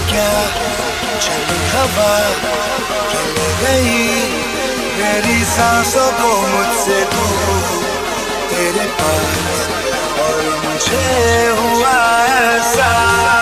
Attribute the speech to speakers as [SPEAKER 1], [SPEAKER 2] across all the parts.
[SPEAKER 1] क्या चली हवा ये ले गई मेरी सांसों को मुझसे दूर तेरे पास और मुझे हुआ ऐसा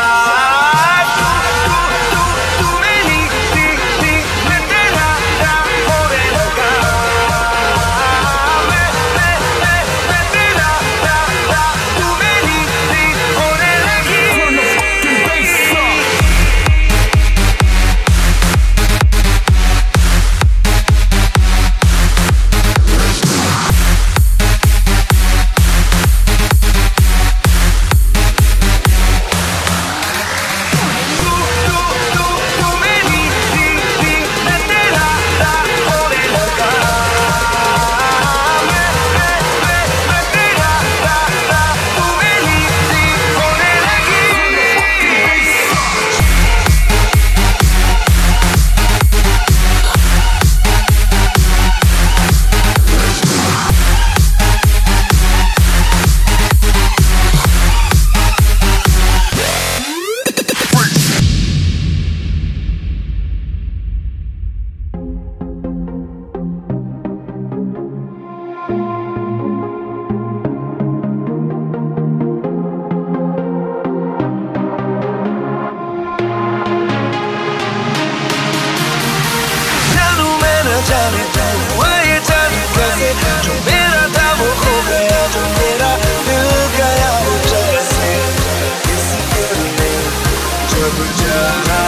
[SPEAKER 1] जाने तो हुआ ये जाने कैसे जो मेरा था वो खो गया जो मेरा मिल गया वो जैसे किसी दिल ने जब जाना